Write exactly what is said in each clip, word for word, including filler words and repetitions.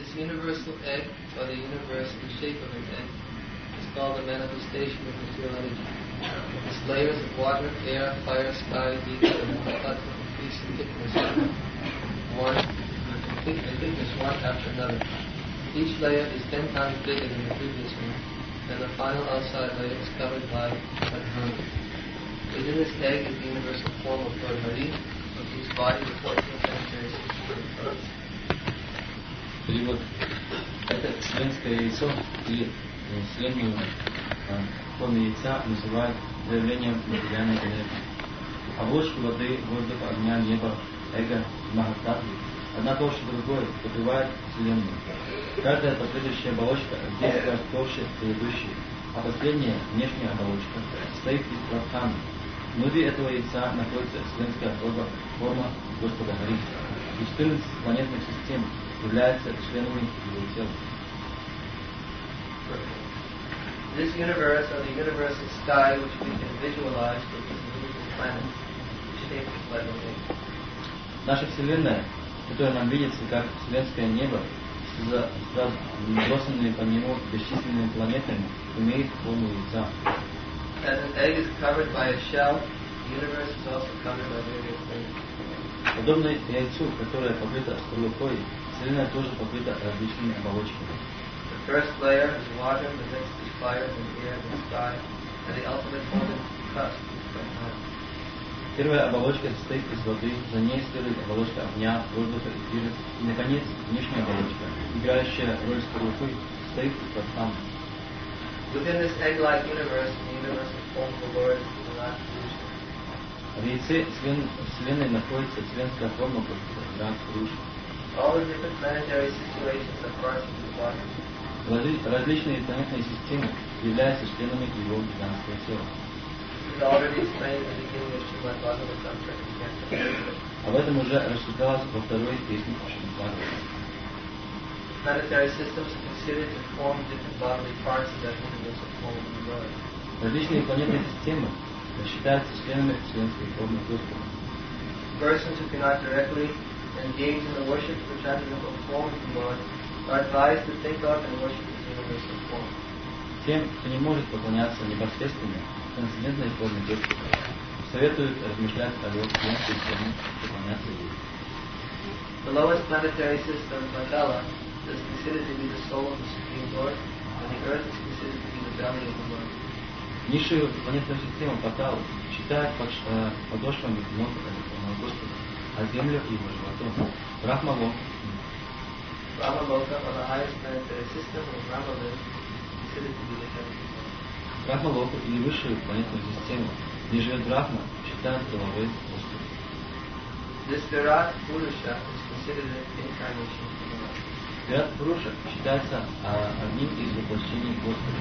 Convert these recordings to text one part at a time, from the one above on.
This universal egg, or the universe in the shape of an egg, is called the manifestation of material energy. Its layers of water, air, fire, sky, ether, and tattva increase in thickness one, in thickness one after another. Each layer is ten times bigger than the previous one, and the final outside layer is covered by a drum. Within this egg is the universal form of Lord Hari, of whose body the fourteen planetary systems are parts. Перевод. Это вселенское яйцо или вселенную в форме яйца называют проявлением материальной энергии. Оболочки воды, воздуха, огня, неба, эго, махататвы, одна толще другой покрывает вселенную. Каждая последующая оболочка в десять раз толще предыдущей, а последняя, внешняя оболочка, состоит из прадханы. Внутри этого яйца находится вселенская форма, форма Господа Хари. четырнадцать планетных систем являются членами его тела. This universe, or the universal sky, which we can visualize with these individual planets, is shaped like an egg. Наша Вселенная, которая нам видится как вселенское небо, с разбросанными по нему бесчисленными планетами, имеет форму яйца. As an egg is covered by a shell, the universe is also covered by various layers. Подобно яйцу, которое покрыто скорлупой, Вселенная тоже покрыта различными оболочками. The first layer is water, the next is fire, and air, and sky, and the ultimate golden crust is Brahma. Первая оболочка состоит из воды, за ней следует оболочка огня, воздуха, эфира, и, наконец, внешняя оболочка, играющая роль скорлупы, состоит из Брахмана. Within this egg-like universe, the universal form of the Lord is the last Purusha. В яйце Вселенной находится вселенская форма Господа, Гранд Пуруша. All the different planetary situations are parts of his body. Различные планетные системы являются членами его гигантского тела. It is already explained in the beginning of Srimad Bhagavatam, second canto. Об этом уже рассуждалось во второй песне Шримад Бхагаватам. Planetary systems are considered to form different bodily parts of that universal form of the Lord. Различные планетные системы считаются членами вселенской формы Господа. Persons who cannot directly engage in the worship of the transcendental form of the Lord are advised to think of and worship His universal form. Тем, кто не может поклоняться непосредственно трансцендентной форме Господа, советуют размышлять о его вселенской форме, поклоняться ей. The lowest planetary system, Mandala, is considered to be the soul of the Supreme Lord, and the earth is considered to be the belly of the Lord. Низшую планетную систему Паталу считают э, подошвами ног Господа, а землю его животом. Брахмалока. Brahmaloka, or the highest planetary system of Brahmaloka, is considered to be the heaven of the Lord. Брахмалоку или высшую планетную систему, где живет Брахма, считают головой Господа. This Virat Purusha is considered an incarnation of the Lord. Вират Пуруша считается а, одним из воплощений Господа.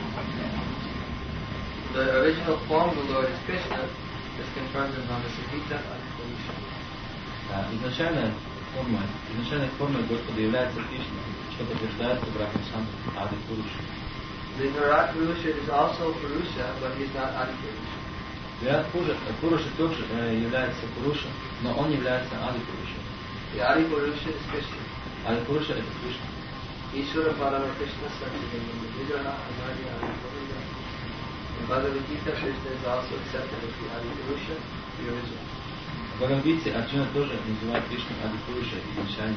The original form of the Lord is Krishna, is confirmed in Brahmasamhita and Purusha. Изначальная форма, изначальной формой Господа является Кришна, что подтверждается Брахмасам Ади Пуруша. The Virat Purusha is also Purusha, but he is not Adi Purusha. Вират Пуруша тоже является Пуруша, но он является Ади Пуруша. The Adi Purusha is Krishna. Ади Пуруша это Кришна. Ishvara Parama Krishna Satyam Vigraha Anadi Adi Purusha. In Bhagavad Gita, Krishna is also accepted as the Adi Purusha, the original. В Бхагавадгите Арджуна тоже называет Кришну Ади Пуруша изначально.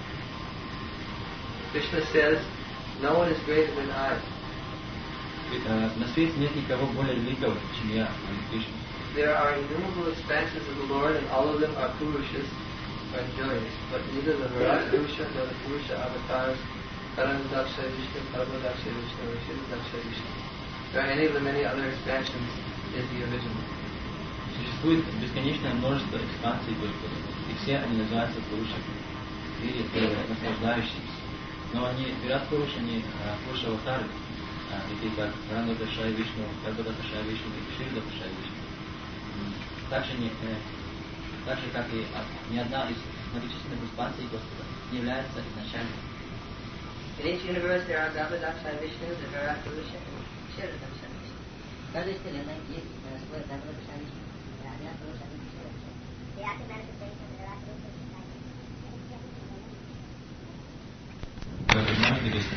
Krishna says, no one is greater than I. На свете нет никого более великого, чем я, Кришна. There are innumerable expanses of the Lord, and all of them are Purushas, are joyous. But neither the Virat Purusha nor the Purusha avatars, Karanadaksha Vishnu, Parvadaksha Vishnu, or Shiradaksha Vishnu, or any of the many other expansions is the original. Существует бесконечное множество экспансий Господа, и все они называются Пурушами, или наслаждающимися. Но они, Вират Пуруша, не Пуруша аватары, такие как Ранадашай Вишну, Парвадашай Вишну и Ширдашай Вишну. Также, не, так же, как и ни одна из многочисленных экспансий Господа не является изначальной. In each universe there are Garbhadaksha Vishnu, the Virat Purusha, and Shiradaksha Vishnu. В каждой вселенной есть свой Гarbhadaksha Vishnu, Virat Purusha и Shiradaksha. The active manifestation of the Virat Purusha is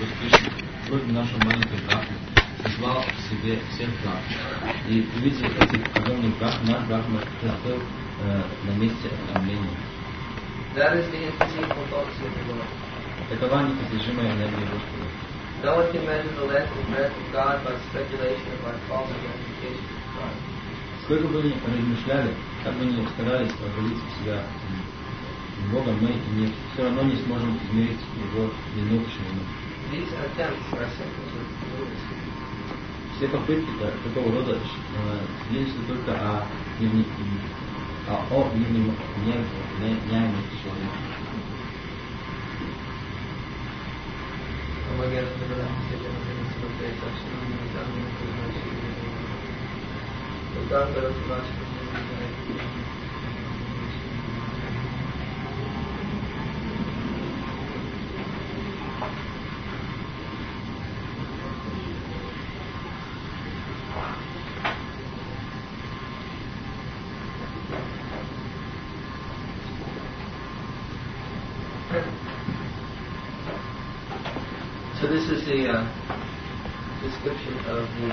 Господь Кришна создал нашу маленькую брахму, созвал к себе всех брахм. И увидев этих огромных брахм, наш брахма застыл э, на месте обновления. That is the infinite potency of the Lord. Такова непостижимая энергия Господа. No one can measure the length and breadth of God by speculation or by false identification with God. Сколько бы ни размышляли, как бы ни старались возводить в себя Бога, мы не, все равно не сможем измерить Его длину и ширину. These attempts are symptoms of lunacy. Все попытки такого рода свидетельствуют только о невменяемости человека. So this is the uh, description of the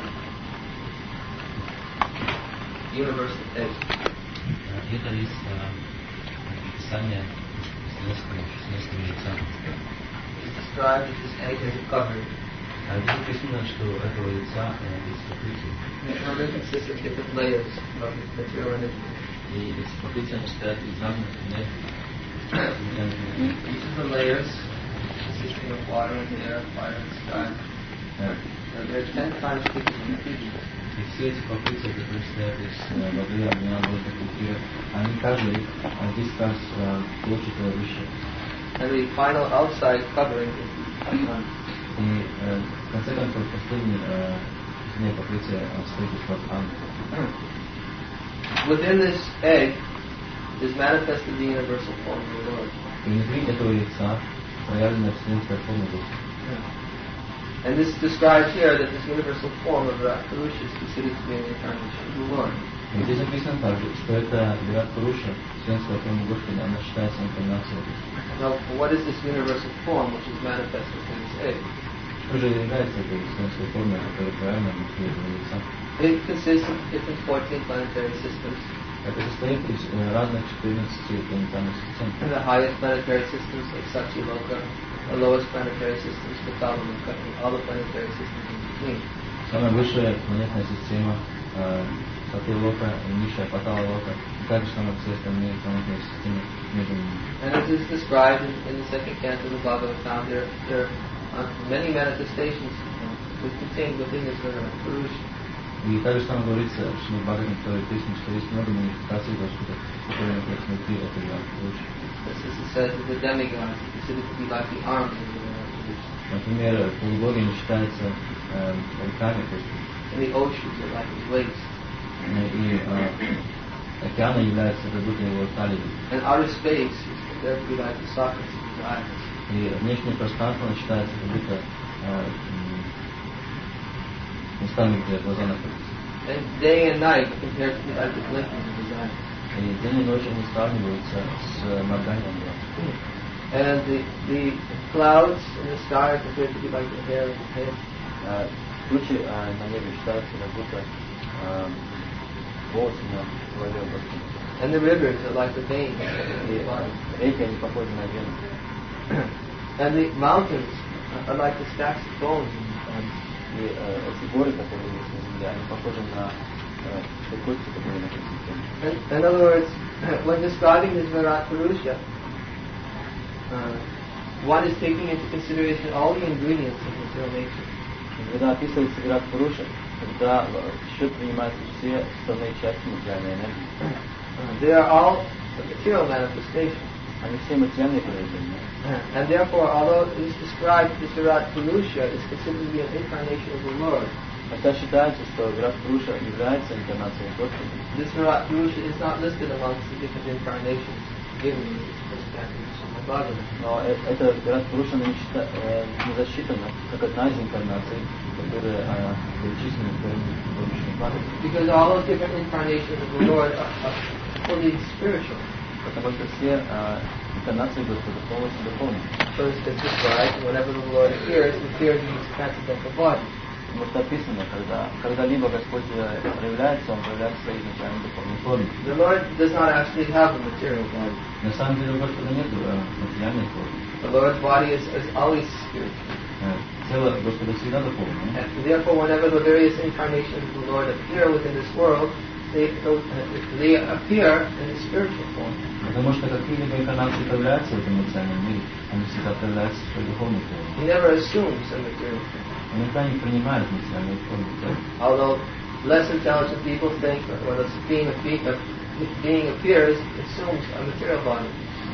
universal egg. Это есть описание вселенского яйца. It's described that this egg has a cover. Здесь написано, что этого яйца есть покрытие. And it consists of different layers of material energy. И эти покрытия состоят из разных энергий. Each of the layers consisting of water and air, fire and sky. Uh, there are ten times thicker than the Fiji. И все эти покрытия, которые состоят из воды, огня, воздуха, эфира, они каждый десять раз площадь выше. And the final outside covering is the Atman. И в конце концов последнее покрытие состоит из Атман. Within this egg is manifested the universal form of the Lord. И внутри этого яйца проявлена вселенская форма Господа. And this describes here that this universal form of Virat Purusha is considered to be an incarnation of the Lord. И здесь написано также, что это Вират Пуруша, вселенская форма Господа, она считается инкарнацией Господа. Now, what is this universal form which is manifested within this egg? Что же является этой вселенской формой, которая проявлена внутри этого яйца? It consists of different fourteen planetary systems. Это состоит из разных четырнадцати планетарных систем. And the highest planetary systems like Satyaloka, the lowest planetary systems, Patalam and Katni, all the planetary systems in between. Самая высшая планетная система Сатьялока, низшая Паталалока, и также самые все остальные планетные системы между ними. And as is described in, in the second canto of the Bhagavatam, there, there are many manifestations which contained within this Virat Purusha. И также там говорится, что в Бхагаватам второй песне, что есть много манифестаций Господа, которые находятся внутри этого Вират Пуруши. As it says that the demigods are considered to be like the arms of the Virat Purusha. Например, полубоги не считаются э, руками Господа. And the oceans are like his waist. И океаны являются как будто его талией. And outer space is considered to be like the sockets of his eyes. И внешнее пространство считается как будто местами, где глаза находятся. And day and night compared to be like the blinking of his eyes. И день и ночь они сравниваются с морганием глаз. And the, the clouds in the sky are compared to be like the hair of his head. Тучи на небе считаются как будто волосы на голове Господа. And the rivers are like the veins of the body. Реки, они похожи на вены. And the mountains are like the stacks of bones. И эти горы, которые есть на земле, они похожи на кости, которые находятся в земле. In other words, when describing this Virat Purusha, uh, one is taking into consideration all the ingredients of material nature. Когда описывается Вират Пуруша, когда в счет принимаются все составные части материальной энергии. They are all material manifestations. Они все материальные проявления. And therefore, although it is described this Virat Purusha is considered to be an incarnation of the Lord, хотя считается, что Вират Пуруша является инкарнацией Господа, this Virat Purusha is not listed amongst the different incarnations given in this first canto of Srimad Bhagavatam. но это Вират Пуруша не, счита, не засчитана как одна из инкарнаций, которые перечислены в Сримад Бхагаватам. Because all those different incarnations of the Lord are, are fully spiritual. Потому что все инкарнации Господа полностью дополнена. For instance, described, whenever the Lord appears, he appears in his transcendental body. Потому что описано, когда, когда-либо Господь проявляется, Он проявляется в своей изначальной духовной форме. The Lord does not actually have a material body. На самом деле у Господа нет материальной формы. The Lord's body is, is always spiritual. Тело Господа всегда духовное. And therefore, whenever the various incarnations of the Lord appear within this world, they, they appear in the spiritual form. Потому что какие-либо инкарнации проявляются в этом материальном мире, они всегда проявляются в своей духовной форме. He never assumes a material form. Он никогда не принимает материальную форму. Although less intelligent people think that when a supreme being appears, it assumes a material body.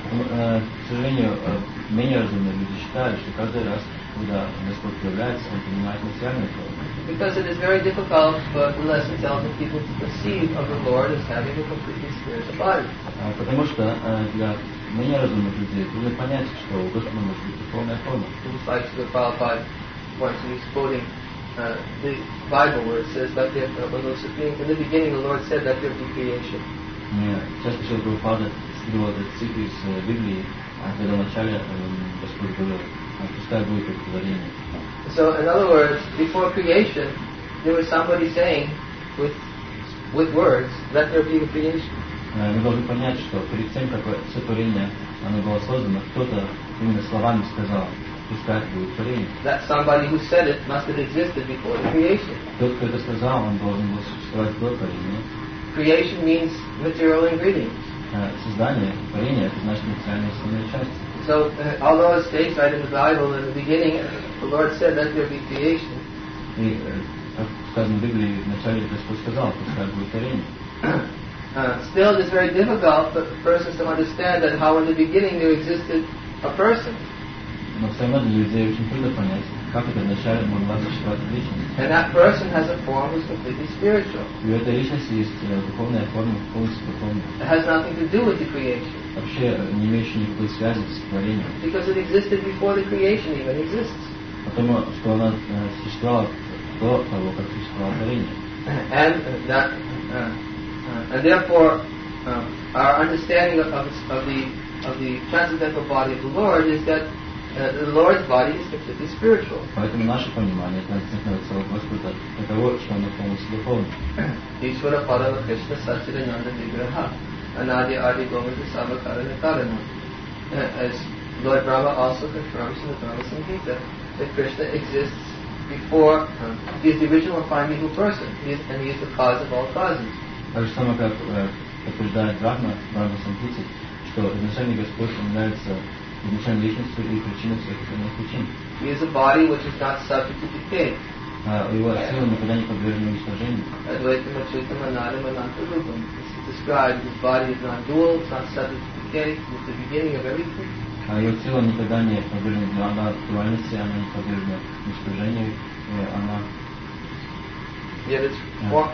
К сожалению, менее разумные люди считают, что каждый раз, когда Господь проявляется, Он принимает материальную форму. Because it is very difficult for the less intelligent people to conceive of the Lord as having a completely spiritual body. Потому что для менее разумных людей трудно понять, что у Господа может быть духовная форма. It's like the Prabhupada once he's quoting uh, the Bible where it says that there, uh, when the supreme, in the beginning the Lord said that there be creation. Мне часто Шрила Прабхупада цитировал этот стих из Библии, когда вначале Господь говорил, пускай будет творение. So, in other words, before creation, there was somebody saying with with words, let there be the creation. Мы должны понять, что перед тем, как сотворение оно было создано, кто-то именно словами сказал, пускай будет творение. That somebody who said it must have existed before the creation. Тот, кто это сказал, он должен был существовать до творения. Creation means material ingredients. Создание, творение, это значит материальные составные части. So, uh, although it states right in the Bible, in the beginning, the Lord said, let there be creation. И, как сказано в Библии, вначале Господь сказал, пускай будет творение. Uh, still, it is very difficult for persons to understand that how in the beginning there existed a person. Но все равно для людей очень трудно понять, как это вначале могла существовать личность. And that person has a form which is completely spiritual. И у этой личности есть духовная форма, полностью духовная. It has nothing to do with the creation. Вообще не имеющая никакой связи с творением. Because it existed before the creation even exists. Потому что она существовала до того, как существовало творение. And that, uh, uh, and therefore, uh, our understanding of, of, of the of the transcendental body of the Lord is that uh, the Lord's body is completely spiritual. Поэтому наше понимание относительно целого Господа таково, что оно полностью духовно. Ishvara Parava Krishna Satchidananda Vigraha Anadi Adi Govinda Savakarana Karana. As Lord Brahma also confirms in the Brahma Samhita that Krishna exists before, um, he is the original and primeval person, he is, and he is the cause of all causes. Так же самое, как подтверждает Брахма в Брахма Самхите, что изначальный Господь является изначальной личностью и причиной всех остальных причин. He is a body which is not subject to decay. Его сила никогда не подвержена уничтожению. Advaitam Achyutam Anadam Anantarupam. This is described, his body is not dual, it's not subject to decay, it's the beginning of everything. Его тело никогда не подвержена дуальности, она не подвержена уничтожению, она... Yet its form,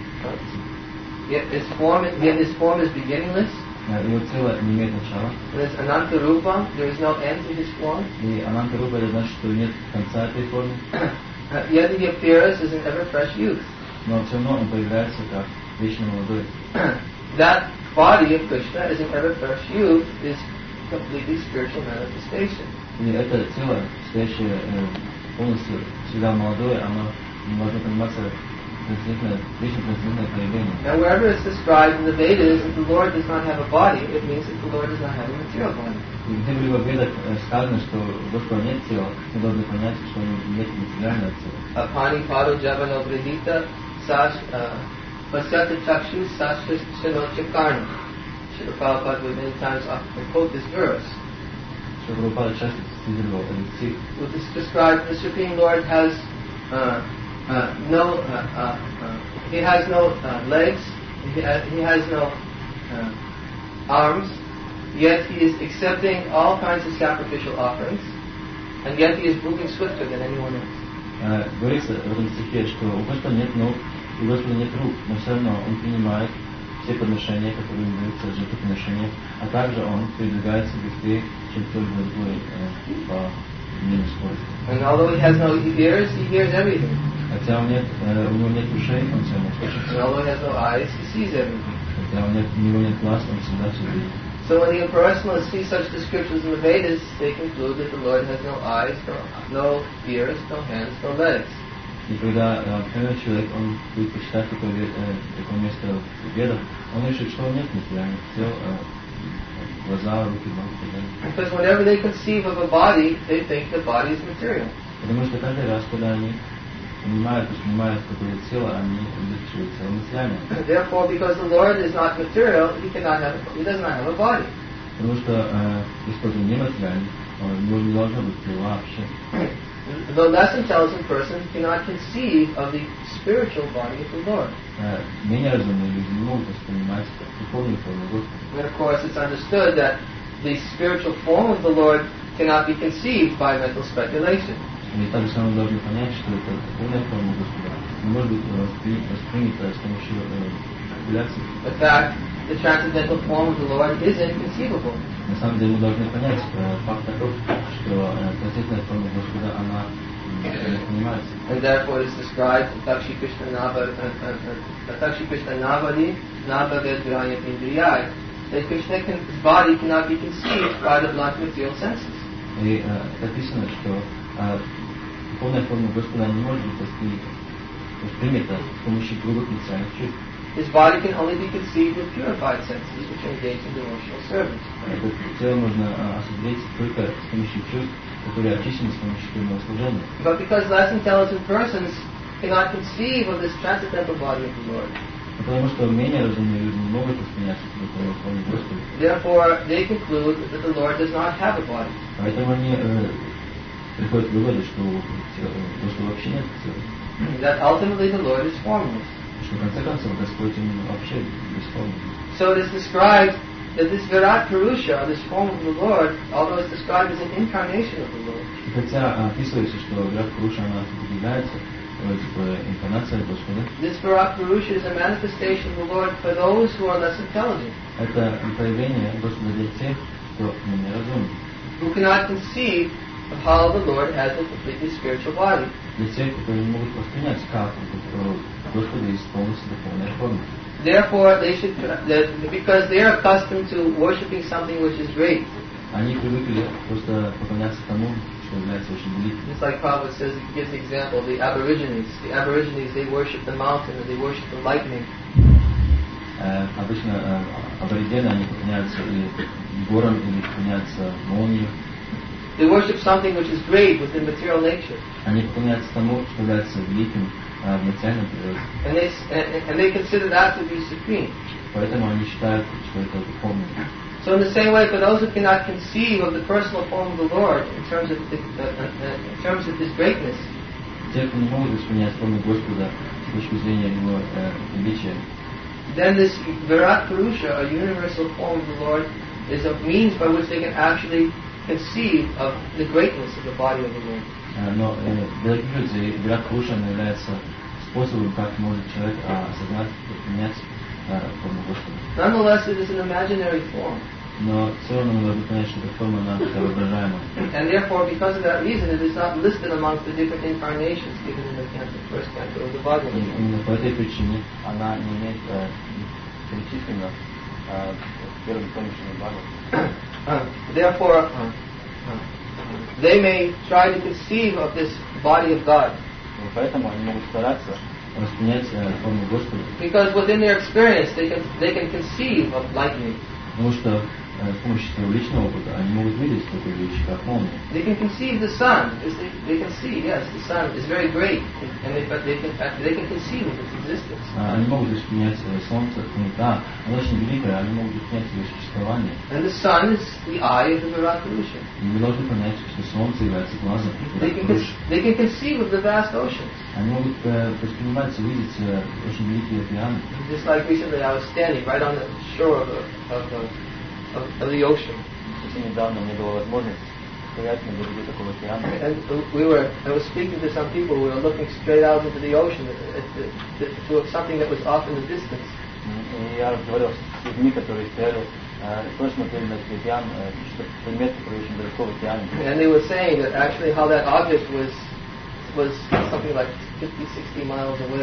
yet its form, yet its form is beginningless. Его тело не имеет начала. There's Ananta Rupa, there is no end to his form. И Ананта Рупа, это значит, что нет конца этой формы. Yet he appears as an ever fresh youth. Но все равно он появляется как вечно молодой. That body of Krishna as an ever fresh youth is completely spiritual manifestation. И это тело, стоящее полностью всегда молодое, оно можно пониматься лично трансцендентное проявление. And wherever it's described in the Vedas that the Lord does not have a body, it means that the Lord does not have a material body. И где-либо в Ведах сказано, что у Господа нет тела, мы должны понять, что нет материального тела. Apani pado javano gradita sash pasyata chakshu sash shinochakarna. Srila Prabhupada would many times often quote this verse. Srila Prabhupada часто цитировал этот стих. Which is described, the Supreme Lord has uh, uh, no, uh, uh, uh, he has no uh, legs, he, ha- he has no uh, arms, yet he is accepting all kinds of sacrificial offerings, and yet he is moving swifter than anyone else. Говорится в этом стихе, что у Господа нет ног, у Господа нет рук, но все равно Он принимает все подношения, которые ему даются, жертвоприношения, а также Он передвигается быстрее, чем кто-либо другой по мнению скорости. And although he has no ears, he hears everything. Хотя у него нет ушей, он все равно слышит. And although he has no eyes, he sees everything. Хотя у него нет глаз, он всегда все видит. So when the impersonalists see such descriptions in the Vedas, they conclude that the Lord has no eyes, no, no ears, no hands, no legs. И когда первый человек, он будет почитать такое, такое место в Ведах, он решит, что нет материальных тел, глаза, руки, ноги и так далее. Because whenever they conceive of a body, they think the body is material. Потому что каждый раз, когда они понимают, воспринимают какое-то тело, они изучают тело материальное. Therefore, because the Lord is not material, he cannot have, he does not have a body. Потому что Господь не материальный, у него не должно быть тела вообще. The less intelligent person cannot conceive of the spiritual body of the Lord. Менее разумные люди не могут воспринимать духовную форму Господа. And of course, it's understood that the spiritual form of the Lord cannot be conceived by mental speculation. И также самое должны понять, что это духовная форма Господа не может быть воспринята с помощью спекуляций. In fact, the transcendental form of the Lord is inconceivable. На самом деле мы должны понять факт таков, что трансцендентная форма Господа, она не понимается. And therefore it is described in Takshi Krishna Nava, Takshi Krishna Navadi, Navagad Virayat Indriyai, that Krishna can, his body cannot be conceived by the blunt material senses. И написано, что духовная форма Господа не может быть воспринята с помощью грубых материальных чувств. His body can only be conceived with purified senses, which are engaged in devotional service. Это тело можно осуществить только с помощью чувств, которые очищены с помощью преданного служения. But because less intelligent persons cannot conceive of this transcendental body of the Lord, потому что менее разумные люди не могут воспринять духовную форму Господа. Therefore, they conclude that the Lord does not have a body. Поэтому они приходят к выводу, что Господа вообще нет тела. That ultimately the Lord is formless. Что в конце концов Господь именно вообще бесформенный. So it is described that this Virat Purusha, this form of the Lord, although it's described as an incarnation of the Lord, И хотя описывается, что Вират Пуруша, она является типа инкарнация Господа, this Virat Purusha is a manifestation of the Lord for those who are less intelligent, это проявление Господа для тех, кто менее разумен, who cannot conceive of how the Lord has a completely spiritual body. для тех, которые не могут воспринять, как у Господа есть полностью духовная форма. Therefore, they should, that because they are accustomed to worshiping something which is great. Они привыкли просто поклоняться тому, что является очень великим. Just like Prabhupada says, he gives the example, the Aborigines. The Aborigines, they worship the mountain and they worship the lightning. Обычно аборигены, они поклоняются или горам, или поклоняются молнии. They worship something which is great within material nature. Они поклоняются тому, что является великим в материальном природе. And they, and, and they consider that to be supreme. Поэтому они считают, что это духовное. So in the same way, for those who cannot conceive of the personal form of the Lord in terms of, the, uh, uh, in terms of His greatness, те, кто не могут воспринять форму Господа с точки зрения Его величия, then this Virat Purusha, a universal form of the Lord, is a means by which they can actually conceive of the greatness of the body of the Lord. Но для таких людей Вират Пуруша является способом, как может человек осознать и принять форму Господа. Nonetheless, it is an imaginary form. Но все равно мы должны понять, что эта форма она воображаемая. And therefore, because of that reason, it is not listed amongst the different incarnations given in the canto, first canto of the Bhagavad Gita. Именно по этой причине она не имеет перечислена в первом помещении Бхагавата. Therefore, uh, uh, they may try to conceive of this body of God. Поэтому они могут стараться воспринять форму Господа. Because within their experience, they can they can conceive of lightning. Потому что с помощью своего личного опыта они могут видеть такую вещь, как молния. They can conceive the sun. They, they can see, yes, the sun is very great, and they, but they can they can conceive of its existence. Они могут воспринять солнце, да, оно очень великое, они могут воспринять его существование. And the sun is the eye of the Virat Purusha. И вы должны понять, что солнце является глазом. They can they can conceive of the vast oceans. Они могут воспринимать, увидеть очень великие океаны. Just like recently, I was standing right on the shore of the of the of, of the ocean. Недавно мне была возможность стоять на берегу такого океана. And we were, I was speaking to some people. We were looking straight out into the ocean at, at, at, to something that was off in the distance. И я разговаривал с людьми, которые стояли, тоже смотрели на этот океан, что-то предмет, который очень далеко в океане. And they were saying that actually how that object was was something like fifty, sixty miles away.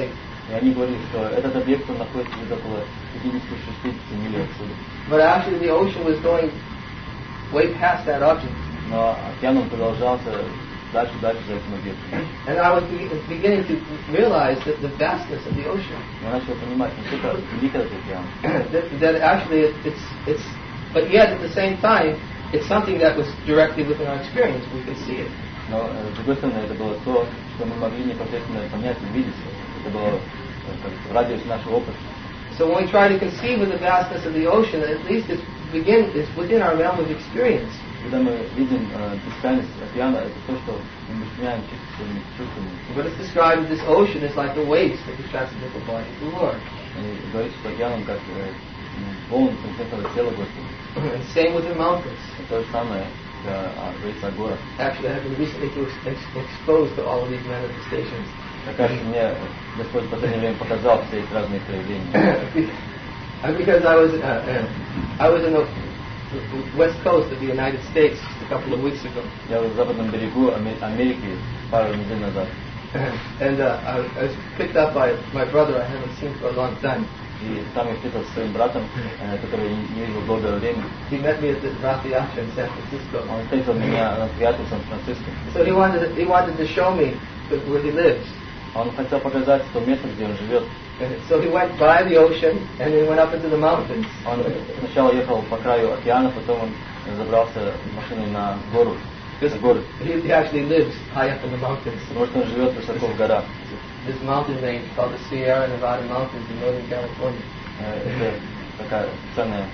И они говорили, что этот объект он находится где-то около пятьдесят-шестьдесят миль отсюда. But actually the ocean was going way past that object. Но океан он продолжался дальше, дальше за этим объектом. And I was beginning to realize that the vastness of the ocean. Я начал понимать, насколько велик этот океан. that, that actually it's, it's, but yet at the same time, it's something that was directly within our experience. We could see it. Но с другой стороны, это было то, что мы могли непосредственно понять, увидеть. Это было в радиусе нашего опыта. So when we try to conceive of the vastness of the ocean, at least it's begin it's within our realm of experience. Когда мы видим бескрайность океана, это то, что мы воспринимаем чисто своими чувствами. But it's described that this ocean is like the waves of the transcendental body of the Lord. И говорится, что океан он как волны трансцендентного тела Господа. And same with the mountains. То же самое говорится о горах. Actually, I have been recently exposed to all of these manifestations. Кажется, мне Господь в последнее время показал все эти разные проявления. Because I was uh, uh, I was in the west coast of the United States a couple of weeks ago. Я was в западном берегу Америки пару недель назад. And uh, I, I was picked up by my brother I haven't seen for a long time. И там я встретился с своим братом, который не видел долгое время. He met me at the Rath Theatre in San Francisco. Он встретил меня на театре в Сан-Франциско. So he wanted he wanted to show me where he lives. Он хотел показать то место, где он живет. So he went by the ocean and then went up into the mountains. Он сначала ехал по краю океана, потом он забрался машиной на гору. горы. He actually lives high up in the mountains. Потому что он живет высоко в горах. This mountain range called the Sierra Nevada Mountains in Northern California. Это такая специальная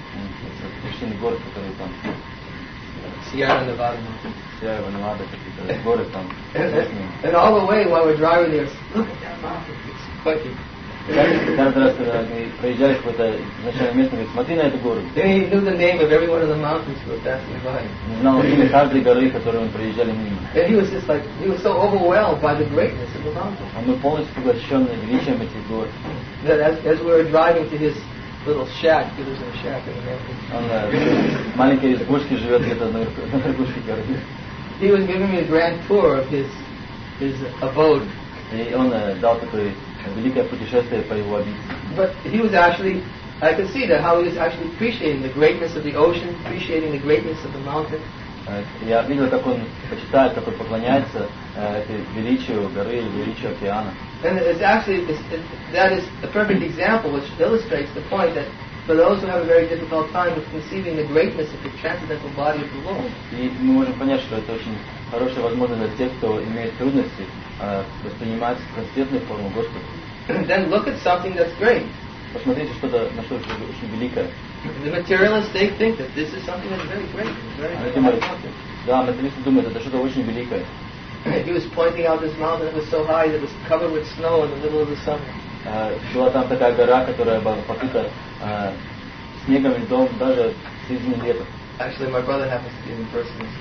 вершина гор, которые там. Sierra Nevada Mountains. Sierra Nevada, какие-то горы там. And all the way while we're driving there, look at that mountain, it's quaking. Каждый раз, когда мы проезжали в это начальное место, говорит, смотри на эту гору. Then he knew the name of every one of the mountains we were passing by. Знал имя каждой горы, которую мы проезжали мимо. And he was just like, he was so overwhelmed by the greatness of the mountain. Он был полностью поглощен величием этих гор. That as, as we were driving to his little shack, he lives in a shack in the mountains. Он в маленькой избушке живет где-то на верхушке горы. He was giving me a grand tour of his his abode. И он дал такое великое путешествие по его обители. But he was actually, I could see that how he was actually appreciating the greatness of the ocean, appreciating the greatness of the mountain. Я видел, как он почитает, как он поклоняется этой величию горы, величию океана. And it's actually it's, it, that is a perfect example which illustrates the point that for those who have a very difficult time with conceiving the greatness of the transcendental body of the Lord. И мы можем понять, что это очень хорошая возможность для тех, кто имеет трудности воспринимать трансцендентную форму Господа. Then look at something that's great. Посмотрите что-то на что-то очень великое. The materialists they think that this is something that's very great, very great. Да, материалисты думают, это что-то очень великое. He was pointing out this mountain that was so high that it was covered with snow in the middle of the summer. Была там такая гора, которая была покрыта снегом и льдом даже в середине лета. Actually, my brother happens to be an impersonalist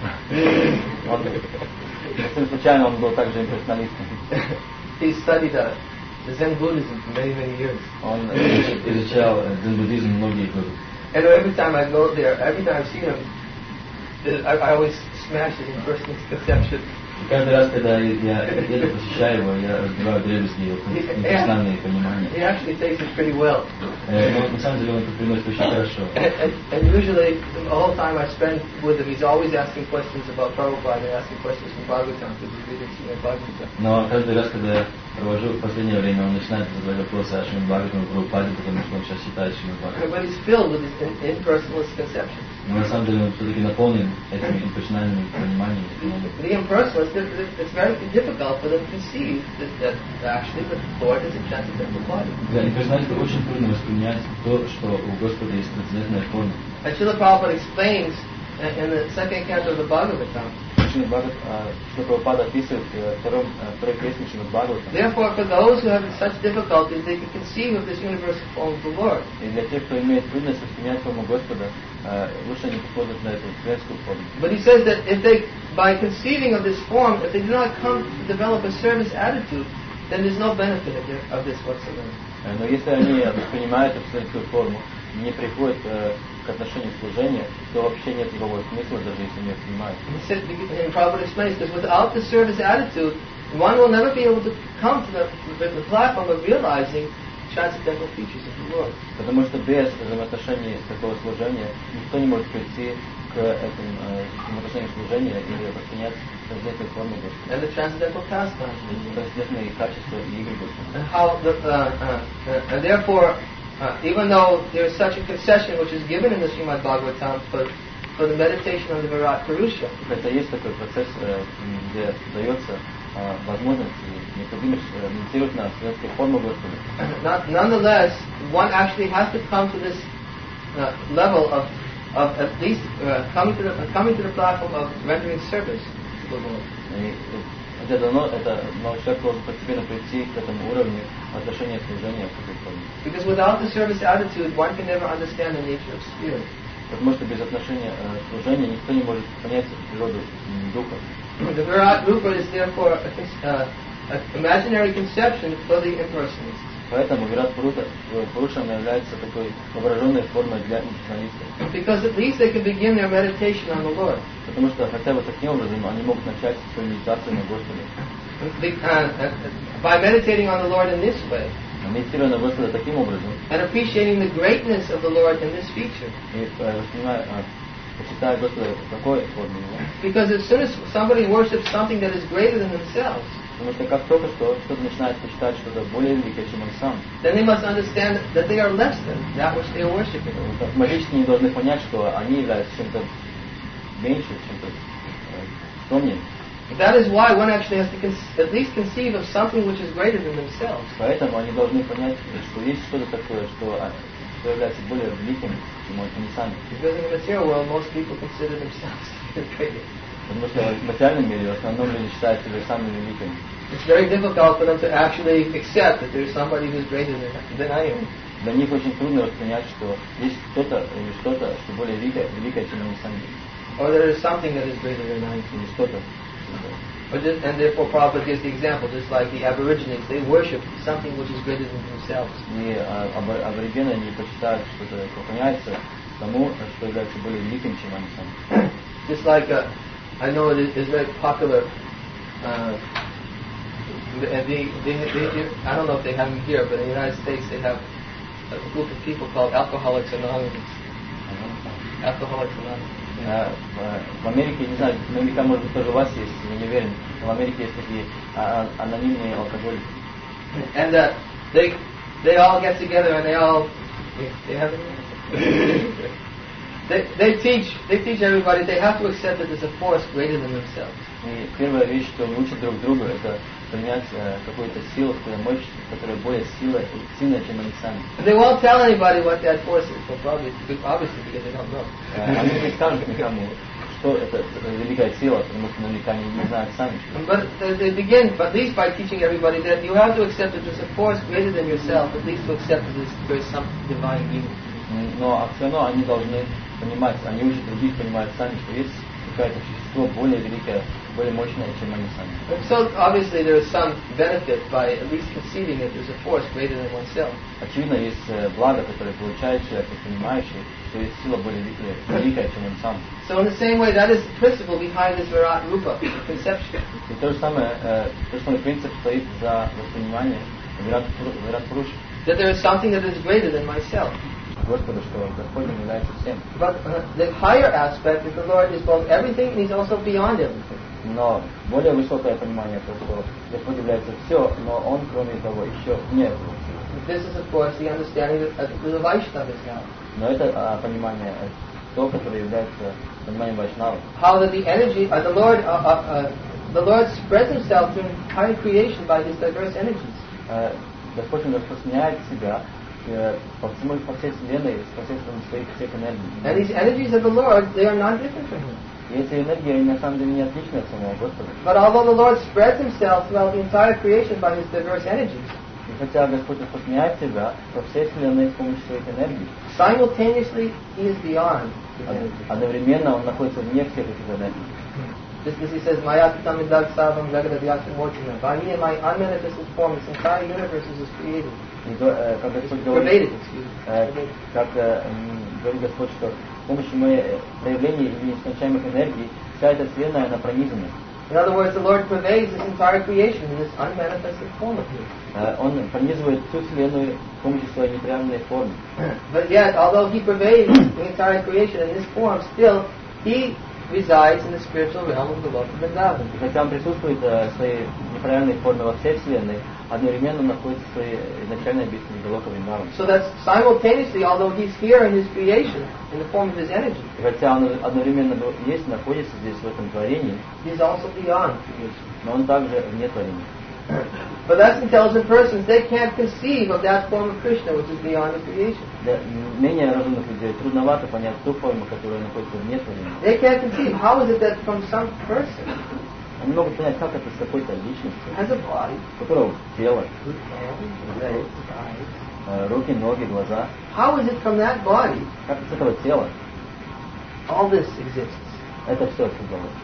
too. Он, случайно он был также имперсоналистом. He studied uh, the Zen Buddhism for many, many years. Он изучал дзен-буддизм многие годы. And every time I go there, every time I see him, I, I always smash his impersonalist conception. Каждый раз, когда я еду, посещаю его, я разбиваю дребезги его имперсональные понимания. He actually takes it pretty well. Но на самом деле он это приносит очень хорошо. And, and usually, the whole time I spend with him, he's always asking questions about Prabhupada and asking questions from Bhagavatam because he's reading Srimad Bhagavatam. Но каждый раз, когда я провожу в последнее время, он начинает задавать вопросы о Шримад Бхагаватам и Прабхупаде, потому что он сейчас читает Шримад Бхагаватам. But he's filled with his impersonalist conceptions. Но на самом деле он все-таки наполнен этими имперсональными пониманиями. The impersonalists, it's very difficult for them to conceive that, that actually the Lord is a transcendental body. Для имперсоналистов очень трудно воспринять то, что у Господа есть трансцендентная форма. And Srila Prabhupada explains in the second canto of the Bhagavatam. Что Прабхупада описывает в втором, второй песне Шримад Бхагаватам. Therefore, for those who have such difficulties, they can conceive of this universal form of the Lord. И для тех, кто имеет трудность воспринять форму Господа, лучше они посмотрят на эту вселенскую форму. But he says that if they, by conceiving of this form, if they do not come to develop a service attitude, then there's no benefit of, their, of this whatsoever. Но если они воспринимают эту вселенскую форму, не приходят к отношению служения, то вообще нет никакого смысла, даже если не воспринимают. He said, and Prabhupada explains, because without the service attitude, one will never be able to come to the, the, the platform of realizing transcendental features of the Lord. Потому что без взаимоотношений такого служения никто не может прийти к этому э, взаимоотношению служения или воспринять трансцендентные формы Господа. And the transcendental pastimes. Трансцендентные качества и игры Господа. And how the, uh, uh, uh, and therefore, uh, even though there is such a concession which is given in the Srimad Bhagavatam for, for the meditation on the Virat Purusha, хотя есть такой процесс, э, где дается э, возможность необходимость э, медитировать на следующие формы Господа. Not, nonetheless, one actually has to come to this uh, level of, of at least uh, coming to the uh, coming to the platform of rendering service to the Lord. И хотя давно это, но человек должен постепенно прийти к этому уровню отношения служения к этой форме. Because without the service attitude, one can never understand the nature of spirit. Потому что без отношения э, служения никто не может понять природу м, духа. The Virat Rupa is therefore a, uh, an imaginary conception for the impersonalists. Поэтому Вират Пуруша является такой воображенной формой для имперсоналистов. Because at least they can begin their meditation on the Lord. Потому что хотя бы таким образом они могут начать свою медитацию на Господе. Uh, uh, by meditating on the Lord in this way. Медитируя на Господа таким образом. And appreciating the greatness of the Lord in this feature. И воспринимая, почитая Господа в такой форме. Because as soon as somebody worships something that is greater than themselves, потому что как только что кто-то начинает почитать что-то более великое, чем он сам, then they must understand that they are less than that which they are worshiping. Магически не должны понять, что они являются чем-то меньше, чем-то скромнее. That is why one actually has to con- at least conceive of something which is greater than themselves. Поэтому они должны понять, что есть что-то такое, что, что является более великим, чем они сами. Because in the material world, most people consider themselves to be greater. Потому что в материальном мире в основном люди считают себя самыми великими. It's very difficult for them to actually accept that there is somebody who is greater than, than I am. Для них очень трудно воспринять, что есть кто-то или что-то, что более великое, великое, чем они сами. Or there is something that is greater than I am. Или что-то. Just, and therefore Prabhupada gives the example, just like the Aborigines, they worship something which is greater than themselves. И аборигены, они почитают, что-то поклоняются тому, что является более великим, чем они сами. Just like, uh, I know it is, is very popular, uh, they, they, they, they, I don't know if they have them here, but in the United States they have a group of people called Alcoholics Anonymous. Uh-huh. Alcoholics Anonymous. Uh, в Америке, не знаю, наверняка, может быть, тоже у вас есть, я не уверен, но в Америке есть такие а, анонимные алкоголики. And uh, they they all get together and they all they have they they teach they teach everybody they have to accept that there's a force greater than themselves. И первая вещь, что они учат друг друга, это принять э, какую-то силу, какую-то мощь, которая более сильная, сильная, чем они сами. And they won't tell anybody what that force is, well, probably, obviously because they don't know. Они не скажут никому, что это великая сила, потому что наверняка они не знают сами. But they begin, at least by teaching everybody that you have to accept that there's a force greater than yourself, at least to accept that there is some divine being. Но все равно они должны понимать, они учат других, понимают сами, что есть какое-то существо более великое, более мощное, чем они сами. So obviously there is some benefit by at least conceiving that there's a force greater than oneself. Очевидно, есть благо, которое получает человек, понимающий, что есть сила более великая, чем он сам. So in the same way, that is the principle behind this Virat Rupa conception. И то же самое, то же самый принцип стоит за воспринимание Вират Пуруши. That there is something that is greater than myself. Господа, что Господь является всем. But uh, the higher aspect is the Lord is both everything and He's also beyond everything. Но более высокое понимание, то, что Господь является все, но Он, кроме того, еще не этого. This is, of course, the understanding that the Vaishnavas have. Но это а, понимание, то, которое является пониманием Вайшнава. How that the energy, uh, the Lord, uh, uh, uh, the Lord spreads Himself through entire creation by His diverse energies. Uh, Господь распространяет себя по всему, по всей вселенной посредством своих всех энергий. And these energies of the Lord, they are not different from Him. И эти энергии, они на самом деле не отличны от самого Господа. But although the Lord spreads Himself throughout the entire creation by His diverse energies, и хотя Господь распространяет себя по всей вселенной с помощью своих энергий, simultaneously He is beyond His energies. Одновременно Он находится вне всех этих энергий. Just as He says, Mayatam idad sarvam jagadavyasam morchana. By Me and My unmanifested form, this entire universe is created. И э, как Господь говорит, э, как э, говорит Господь, что с помощью моей проявления и нескончаемых энергий вся эта вселенная, она пронизана. In other words, the Lord pervades this entire creation in this unmanifested form of His. Э, Он пронизывает всю Вселенную с помощью своей непрямной формы. But yet, although He pervades the entire creation in this form, still He resides in the spiritual realm of the Lord of Vrindavan. И хотя Он присутствует э, в своей неправильной форме во всей Вселенной, одновременно Он находится в своей изначальной обители Галока Вриндавана. So that simultaneously, although He's here in His creation, in the form of His energy, И хотя Он одновременно есть, находится здесь, в этом творении, He's also beyond creation. но Он также вне творения. For less intelligent persons, they can't conceive of that form of Krishna which is beyond the creation. Для менее разумных людей трудновато понять ту форму, которая находится вне творения. They can't conceive. How is it that from some person Они могут понять, как это с какой-то личностью, has a body, у которого тело, with hands, legs, eyes? э, руки, ноги, глаза, How is it from that body как с этого тела all this exists? это все создалось?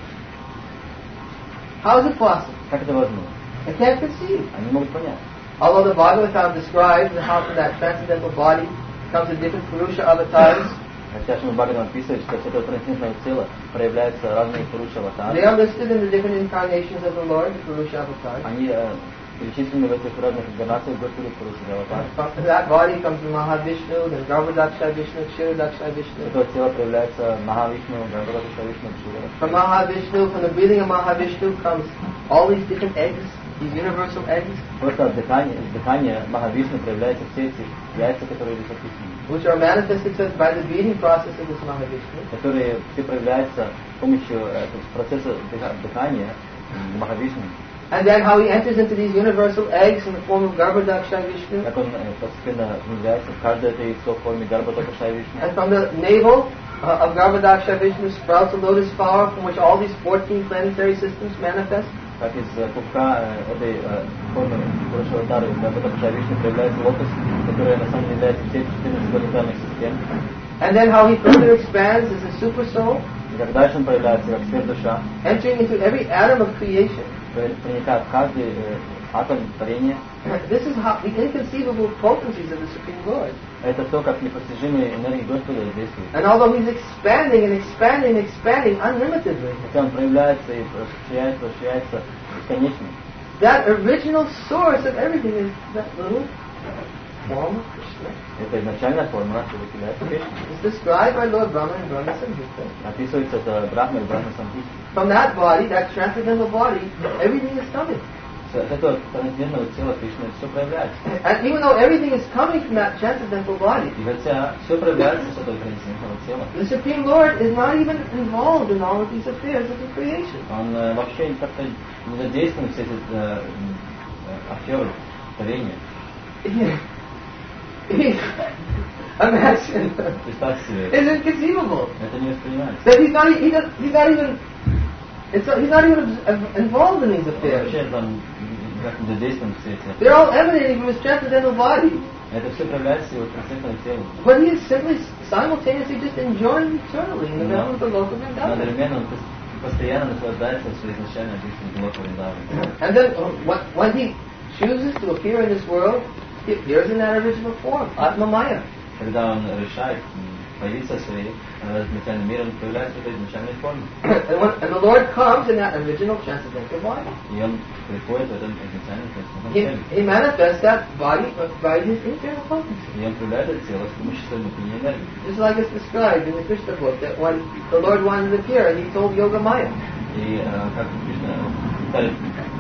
How is it possible? Как это возможно? They can't conceive. Они не могут понять. Although the Bhagavatam describes how from that transcendental body comes the different Purusha avatars, Хотя Шримад Бхагаватам описывает, что с этого трансцендентного тела проявляются разные Пуруша they аватары. are listed in the different incarnations of the Lord, the Purusha avatars. Они э, перечислены в этих разных инкарнациях Господи Пуруша аватар. From that body comes the Mahavishnu, then Garbhodaksha Vishnu, Kshirodaksha С Vishnu. этого тела проявляется Махавишну, Гарбхадакша Вишну, Кшира. From Mahavishnu, from the breathing of Mahavishnu comes all these different eggs, these universal eggs, Просто от дыхания, из дыхания Махавишну проявляются все эти яйца, которые здесь описаны, which are manifested by the breathing process of this Mahavishnu. которые все проявляются с помощью э, то есть процесса дыха- дыхания м, Махавишну. And then how he enters into these universal eggs in the form of Garbhodaksha Vishnu. Как он э, постепенно внедряется в каждое это яйцо в форме Гарбхадакша Вишну. And from the navel uh, of Garbhodaksha Vishnu sprouts a lotus flower from which all these fourteen planetary systems manifest. Как из э, пупка э, этой э, формы Пуруша аватары Гарбхадакша Вишну проявляется лотос, который на самом деле является все четырнадцать планетарных систем. And then how he further expands as a super soul, И как дальше он проявляется как сверхдуша, entering into every atom of creation. проникает в каждый э, атом творения. This is how the inconceivable potencies of the Supreme Lord. Это то, как непостижимые энергии Господа действуют. And although he's expanding and expanding and expanding unlimitedly, Хотя он проявляется и расширяется, расширяется бесконечно. that original source of everything is that little form of Krishna. Это изначальная форма, которая является Кришной. It's described by Lord Brahma and Brahma Samhita. Описывается это Брахма и Брахма Самхита. From that body, that transcendental body, everything is coming. С этого трансцендентного тела Кришны все проявляется. And even though everything is coming from that transcendental body, И хотя все проявляется с этого трансцендентного тела, the Supreme Lord is not even involved in all of these affairs of the creation. он э, вообще как-то не задействован в все эти э, э, аферы творения. Imagine. Представьте себе, It's inconceivable. это не воспринимается. That he's not, he does, he's not even, it's not, he's not even involved in these affairs. Вообще там как не задействован все эти. They're all emanating from his transcendental body. Это все проявляется его трансцендентным телом. But he is simply simultaneously just enjoying eternally in the realm of the local Но Vrindavan. одновременно он постоянно наслаждается в своей изначальной обители Галока Вриндавана. And then uh, when, when he chooses to appear in this world, he appears in that original form, Atma Maya. Когда он решает м, появиться в своей э, изначальном мире, он появляется в этой изначальной форме. And, when, and the Lord comes in that original transcendental body. И он приходит в этом изначальном трансцендентном He, теле. he manifests that body by his internal potency. И он проявляет это тело с помощью своей внутренней энергии. Just like it's described in the Krishna book, that when the Lord wanted to appear, he told Yoga Maya. И э, как Кришна писали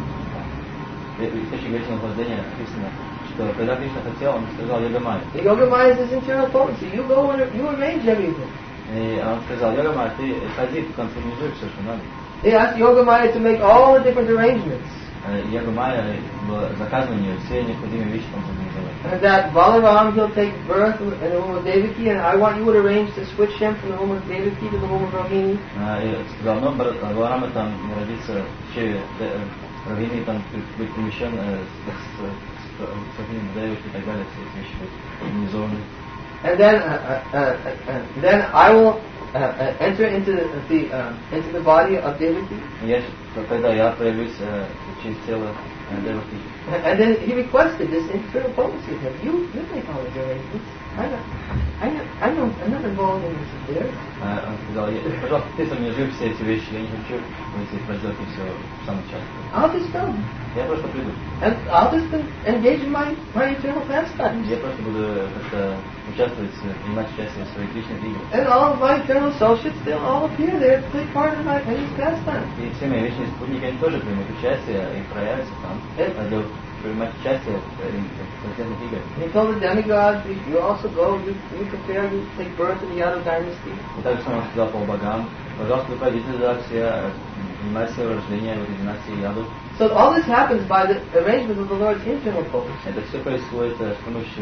в источник вечного наслаждения написано, что когда Кришна хотел, он сказал Йога Майя. And Yoga Maya is his internal potency. You go and you arrange everything. И он сказал, Йога Майя, ты ходи, ты конформизуй все, что надо. He asked Yoga Maya to make all the different arrangements. Йога Майя заказывал у нее все необходимые вещи конформизовать. And that Balaram, he'll take birth in the womb of Devaki, and I want you to arrange to switch him from the womb of Devaki to the womb of Rohini. И сказал, ну, Баларама там родится в чреве Равини, там будет помещен с Равином Девaki и так далее, все эти вещи будут организованы. And then, uh, uh, uh, uh, then I will uh, uh, enter into the, the uh, into the body of Devaki. Я, когда я проявлюсь через тело Деваки. And then he requested this internal potency of him. You, you make all the arrangements. I know, I know, I know, I'm not involved in this affair. Он сказал, пожалуйста, ты со мной живи все эти вещи, я не хочу, вы здесь произойдете все в самом часто. I'll just come. Я просто приду. And I'll just engage in my, my eternal pastimes. Я просто буду как-то участвовать, принимать участие в своих личных играх. And all of my eternal associates, they'll all appear there to take part in my in these pastimes. И все мои вечные спутники, они тоже примут участие и проявятся там, для принимать участие в конкретных играх. And he told the demigods, you also go, you, you prepare, you take birth in the Yadu dynasty. И также он сказал полубогам, пожалуйста, вы пойдите туда все, принимайте свое рождение в этой династии Яду. So all this happens by the arrangement of the Lord's internal focus. Это все происходит с помощью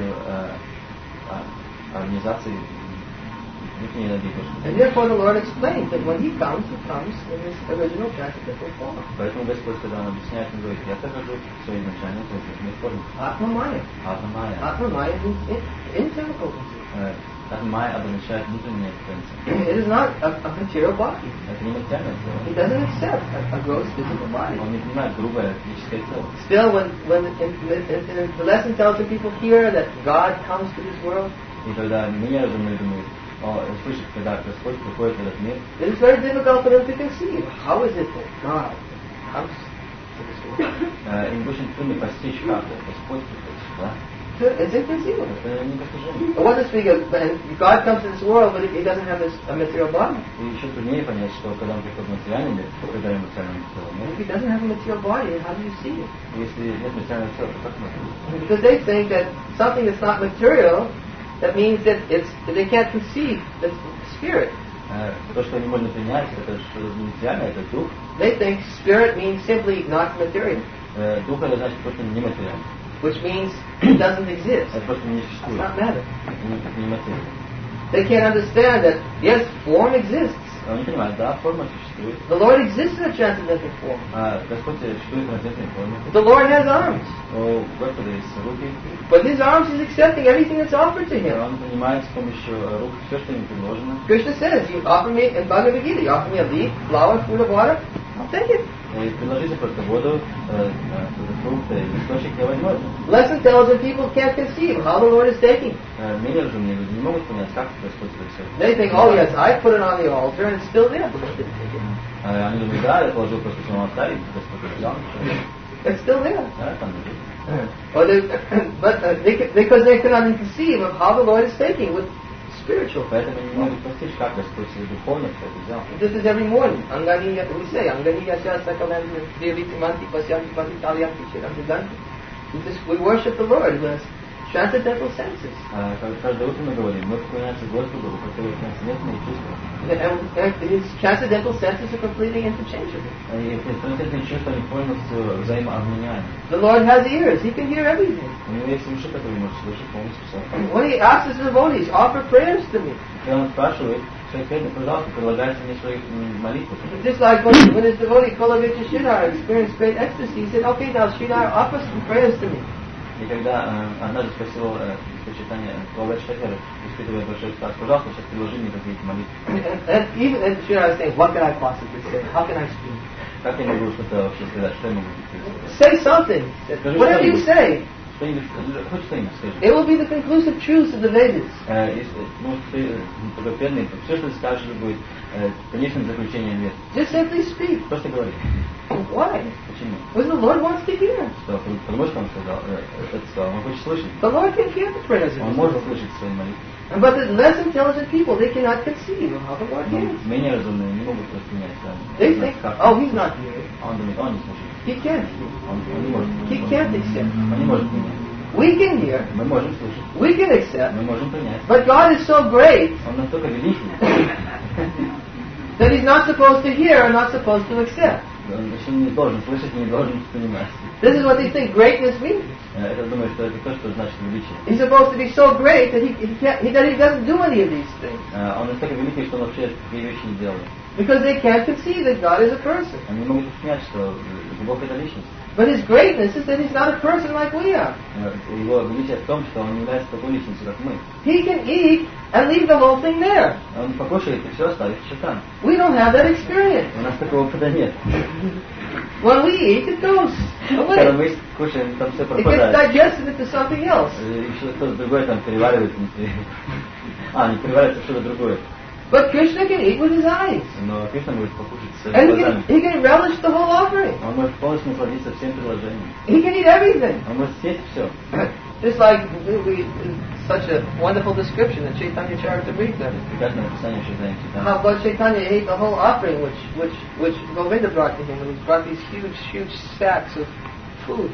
организации внутренней энергии. And therefore the Lord explains that when He comes, He comes in His original transcendental form. Поэтому Господь, когда Он объясняет, Он говорит, я прихожу в своей изначальной transcendental форме. Atma Maya. Атма Майя. Atma Maya means in, internal potency. Атма Майя обозначает внутреннее потенция. It is not a, a material body. Это не материальное He тело. doesn't accept a, a gross physical body. Он не принимает грубое физическое тело. Still, when, when in, in, in, the less intelligent people hear that God comes to this world, И когда менее разумные думают, о, слышат, когда Господь приходит в этот мир, it is very difficult for them to conceive. How is it that God comes to this world? им очень трудно постичь, как Господь приходит сюда. It's inconceivable. Это непостижимо. I want to speak of, and God comes to this world, but He doesn't have this, a material body. И еще труднее понять, что когда он приходит в материальный мир, то когда ему материальное тело If нет. He doesn't have a material body, then how do you see it? Если нет материального тела, то как можно? Because they think that something that's not material, that means that it's they can't conceive the spirit. То, что не можно принять, это что не материальное, это дух. They think spirit means simply not material, Дух это значит просто не материальный. which means it doesn't exist. Это просто не It's существует. not matter. Не, не материя. They can't understand that, yes, form exists. Он не понимает, да, форма существует. The Lord exists in a transcendental form. А Господь существует в трансцендентной форме. The Lord has arms. У Господа есть руки. But His arms is accepting everything that's offered to Him. Он принимает с помощью рук все, что ему предложено. Krishna says, you offer me, in Bhagavad Gita, you offer me a leaf, flower, food, or water, I'll take it. И предложите просто воду, фрукты, листочек, я возьму это. Less intelligent people can't conceive how the Lord is taking. Менее разумные люди не могут понять, как Господь это все. They think, oh yes, I put it on the altar and it's still there. Они думают, да, я положил просто на алтарь, и Господь взял. It's still there. Да, там лежит. Or they, but uh, they, can- because they cannot conceive of how the Lord is taking with spiritual. Поэтому они не могут постичь, как Господь себе духовно все это взял. This is every morning. Angani, we say, Angani yasya sakalam devitimanti pasyanti patitalyam kichiram vidanti. We just we worship the Lord who has transcendental senses. А, как- Каждое утро мы говорим, мы поклоняемся Господу, у которого трансцендентные чувства. And, and his transcendental senses are completely interchangeable. И эти трансцендентные чувства, они полностью взаимообменяемы. The Lord has ears. He can hear everything. У него есть уши, которые может слышать полностью все. When he asks his devotees, offer prayers to me. Когда он спрашивает, своих преданных, пожалуйста, предлагайте мне свои м, молитвы. Just like when, when his devotee Kulavitya Sridhar experienced great ecstasy, he said, okay, now Sridhar, offer some prayers to me. И когда э, однажды спросил э, почитание Клавет Шекера, испытывая большой экстаз, пожалуйста, сейчас предложи мне какие-то молитвы. And, and, and even and Sridhar is saying, what can I possibly say? How can I speak? Как я могу что-то вообще сказать, что я могу сказать? Say something. Whatever you say, Что-нибудь, хоть что-нибудь скажи. it will be the conclusive truths of the Vedas. Э, если, может, ты такой преданный, то все, что ты скажешь, будет э, конечным заключением вет. Just simply speak. Просто говори. Why? Почему? Because the Lord wants to hear. Что, потому что он сказал, э, это сказал, он хочет слышать. The Lord can hear the prayers of Он his может devotees. слышать свои молитвы. And but the less intelligent people, they cannot conceive of how the Lord Но hears. менее разумные не могут воспринять They да, think, как. oh, he's not hearing. Он думает, он не слышит. He can't hear. Он, он не может. He can't accept. Он не может принять. We can hear. Мы можем слышать. We can accept. Мы можем принять. But God is so great Он настолько великий, that He's not supposed to hear and not supposed to accept. он вообще не должен слышать и не должен понимать. This is what they think greatness means. Я думаю, что это то, что значит величие. He's supposed to be so great that he, he can't, he, that he doesn't do any of these things. Он настолько великий, что он вообще такие вещи не делает. Because they can't conceive that God is a person. Они не могут понять, что Бог это личность. But His greatness is that He's not a person like we are. Его величие в том, что он не является такой личностью, как мы. He can eat and leave the whole thing there. Он покушает и все оставит еще там. We don't have that experience. У нас такого опыта нет. When we eat, it goes Когда away. мы кушаем, там все It gets пропадает. digested into something else. И что-то другое там переваривает внутри. А, не переваривается, что-то другое. But Krishna can eat with his eyes. Но Кришна может покушать And своими he can, глазами. he can relish the whole offering. Он может полностью насладиться всем приложением. He can eat everything. Он может съесть все. Just like we, we, such a wonderful description in Chaitanya Charitamrita. Прекрасное описание Шайтани How Чайтаньи. Lord Chaitanya ate the whole offering which, which, which Govinda brought to him. And he brought these huge, huge sacks of food.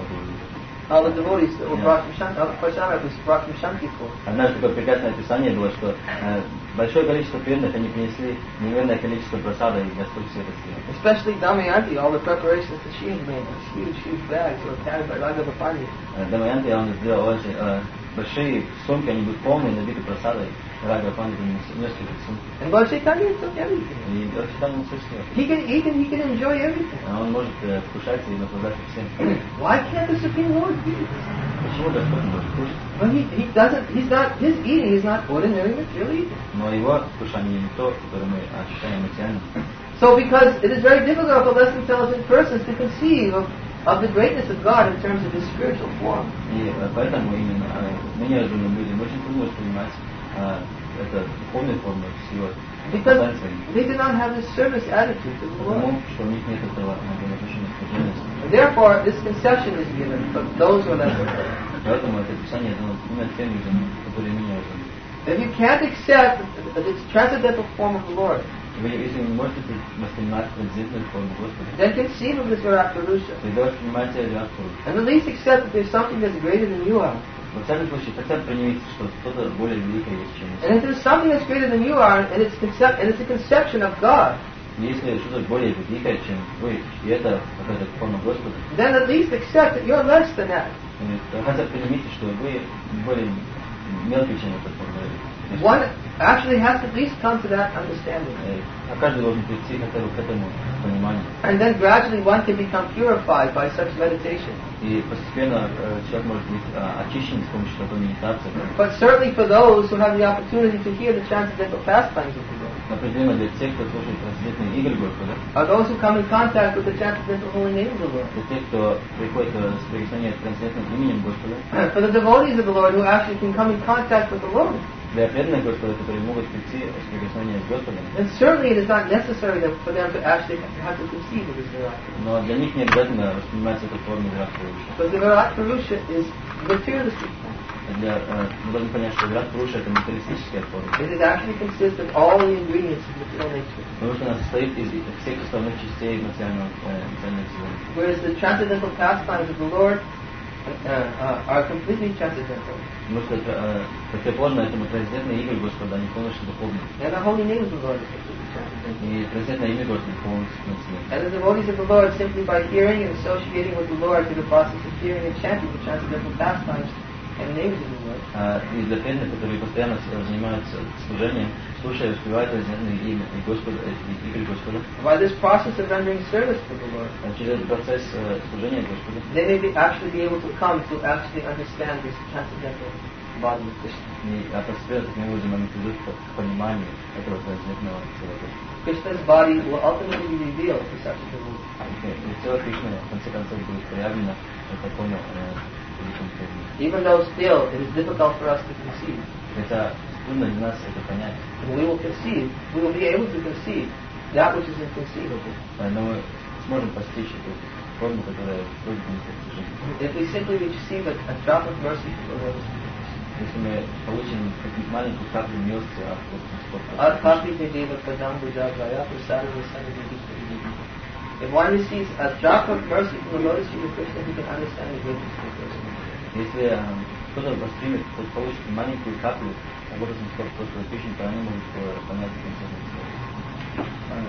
All the devotees that were brought from Shanti, all the Prasada was brought from Shantipur. Однажды такое прекрасное описание было, что э, большое количество преданных они принесли неверное количество просада, и Господь все это съел. Especially Damayanti, all the preparations that she had made, these huge, huge bags were carried by Raghava Pandit. Дамаянти, он сделал очень э, большие сумки, они были полные, набиты просадой. Рага Пандит нес эти сумки. And Lord Chaitanya took everything. И Чайтанья все съел. He can eat and he can enjoy everything. А он может э, вкушать и наслаждаться всем. Why can't the Supreme Lord do this? Почему Господь не может кушать? Well, he, he doesn't, he's not, his eating is not ordinary material eating. Но его вкушание не то, которое мы ощущаем материально. So because it is very difficult for less intelligent persons to conceive of, of the greatness of God in terms of his spiritual form. И э, поэтому именно э, мы неразумным людям очень трудно воспринимать э, это духовную форму с его Because потенцией. they do not have this service attitude to the Lord. Потому что у них нет этого отношения к служению. Therefore, this conception is given for those who are less intelligent. Поэтому это описание дано именно тем людям, которые менее разумны. If you can't accept this transcendental form of the Lord, Вы, если вы не можете воспринимать трансцендентную форму Господа, then conceive of this Virat-Purusha. тогда воспринимайте Виратпуру. And at least accept that there's something that's greater than you are. Во всяком случае, хотя бы примите, что что-то более великое есть, чем And if there's something that's greater than you are, and it's, concept, and it's a conception of God, если что-то более великое, чем вы, и это какая-то форма Господа, then at least accept that you're less than that. то хотя бы примите, что вы более мелкий, чем эта форма. One actually has to at least come to that understanding. А каждый должен прийти хотя бы к этому пониманию. And then gradually one can become purified by such meditation. И постепенно э, человек может быть э, очищен с помощью такой медитации. But certainly for those who have the opportunity to hear the transcendental pastimes of the Lord, Определенно для тех, кто слушает трансцендентные игры Господа, are those who come in contact with the transcendental holy name of the Lord. для тех, кто приходит э, с прикосновением к трансцендентным именем Господа, For the devotees of the Lord who actually can come in contact with the Lord, для преданных Господа, которые могут прийти с прикосновением с Господом, then certainly it is not necessary that for them to actually have to conceive of this Virat. но для них не обязательно воспринимать эту форму Виратпуруши. But the Virat Purusha is materialistic form. Для, э, мы должны понять, что Виратпуруша это материалистическая форма. It is actually consists of all the ingredients of material nature. Потому что она состоит из всех составных частей материального э, материального вселенной. Whereas the transcendental pastimes of the Lord uh, uh, are completely transcendental. Потому что э, противоположно этому трансцендентные игры Господа, они полностью духовные. And the holy name of the Lord is completely transcendental. И трансцендентное имя Господа полностью трансцендентное. And the devotees of the Lord, simply by hearing and associating with the Lord through the process of hearing and chanting the transcendental pastimes and names of the Lord, А, и для преданных, которые постоянно с- занимаются служением, слушая, успевают трансцендентные имя и Господа, э, и игры Господа, by this process of rendering service to the Lord, а через этот процесс э, служения Господу, they may be actually be able to come to actually understand this transcendental body of Krishna. и а постепенно таким образом они придут к пониманию этого трансцендентного тела Господа. Krishna's body will ultimately be revealed to such a devotee. И тело Кришны, в конце концов, будет проявлено, это понял э, великим преданным. Even though still it is difficult for us to conceive, Хотя трудно для нас это понять, we will conceive, we will be able to conceive that which is inconceivable. э, но мы сможем постичь эту форму, которая трудно достижима. If we simply receive a, a drop of mercy from the Lord. Если мы получим какую-то маленькую каплю милости от Господа, Adhati Deva Padam Bujagaya Prasada Vasana Devi. If one receives a drop of mercy from the lotus feet of Krishna, he can understand the greatness of Krishna. если э, кто-то воспримет, кто получит маленькую каплю лотосных стоп Господа Кришны, то они могут э, понять концепцию.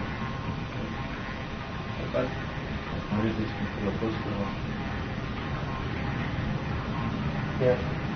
But Может быть, какой-то вопрос, пожалуйста. yeah.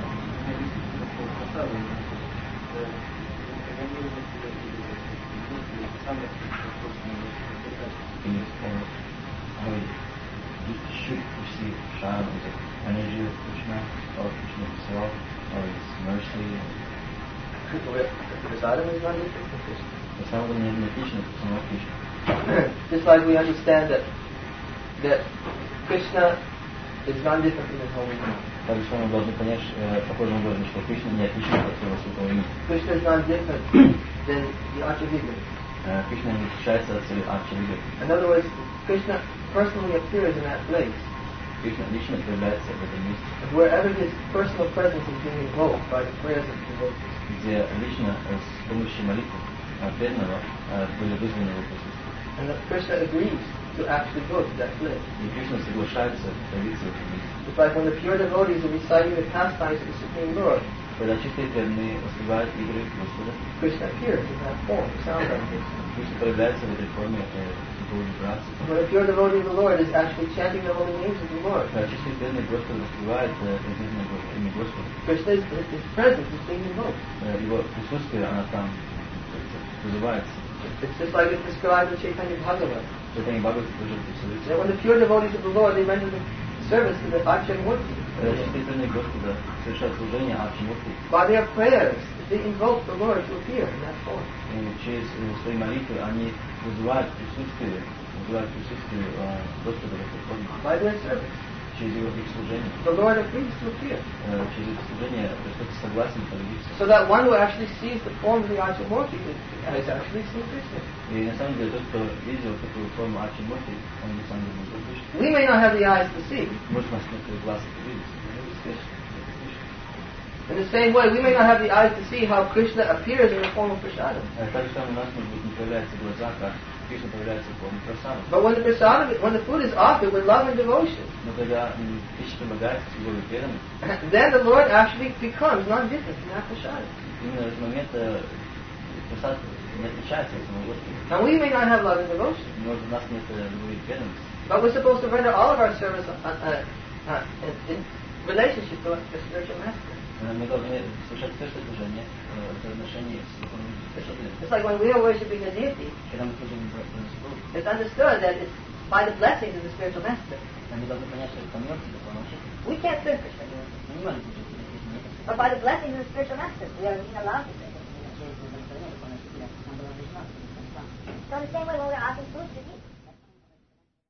Или сказать, ой, you should receive Shara as an energy of Krishna, or Krishna himself, or his mercy. Prasadam is not different from Krishna. На самом деле не отлично от самого Кришны. Just like we understand that that Krishna is non-different from his holy name. Также мы должны понять, э, похожим образом, что Кришна не отличается от своего святого имени. Krishna is non-different than the Archavigna. Э, Кришна не отличается от своих арчевидов. In other words, Krishna personally appears in that place. Кришна лично появляется в этом месте, Wherever his personal presence is being invoked by the prayers of the devotees. где лично э, с помощью молитвы э, преданного э, были вызваны его присутствие. And that Krishna agrees to actually go to that place. И Кришна соглашается появиться в этом месте. It's like when the pure devotees are reciting the pastimes of the Supreme Lord, Когда чистые преданные воспевают игры Господа, Krishna appears in that form, the sound like this. Кришна появляется в этой форме э, святой вибрации. When a pure devotee of the Lord is actually chanting the holy names of the Lord, Когда чистые преданные просто воспевают э, преданное имя Господа, Krishna's his presence is being invoked. э, его присутствие, она там как говорится, вызывается. It's just like it's described in Chaitanya Bhagavat. Читание Бхагавата тоже That присутствует. when the pure devotees of the Lord, they render the service to the Achyamurti. Когда чистые преданные Господа совершают служение Арчимурти, By their prayers, they invoke the Lord to appear in that form. через э, свои молитвы они вызывают присутствие, вызывают присутствие э, Господа в этой форме, By their service, через его их служение. the Lord agrees to appear. Э, через это служение Господь согласен появиться. So that one who actually sees the form of the Achyamurti is, is actually seeing Krishna. И на самом деле тот, кто видел такую форму Арчимурти, он на самом деле не Кришна. We may not have the eyes to see. Может, у нас нет глаз видеть. In the same way, we may not have the eyes to see how Krishna appears in the form of prasadam. Так же самое у нас, может быть, не появляются глаза, как Кришна появляется в форме прасада. But when the prasadam, when the food is offered with love and devotion, Но когда м, пища предлагается с любовью и преданностью, then the Lord actually becomes non-different from that prasadam. именно в этот момент э, прасад не отличается от самого Господа. Now we may not have love and devotion, Может, у нас нет э, любви и преданности. but we're supposed to render all of our service uh, uh, uh, in, in relationship to the spiritual master. Э, Мы должны совершать все, что служение э, в отношении с духовным учителем. It's like when we are worshiping a deity, Когда мы служим Господу, it's understood that it's by the blessings of the spiritual master. мы должны понять, что это помилки духовного учителя. We can't serve Krishna. Мы не можем служить Кришне. But by the blessings of the spiritual master, we are being allowed to serve Krishna. So in the same way, when we're asking food to eat,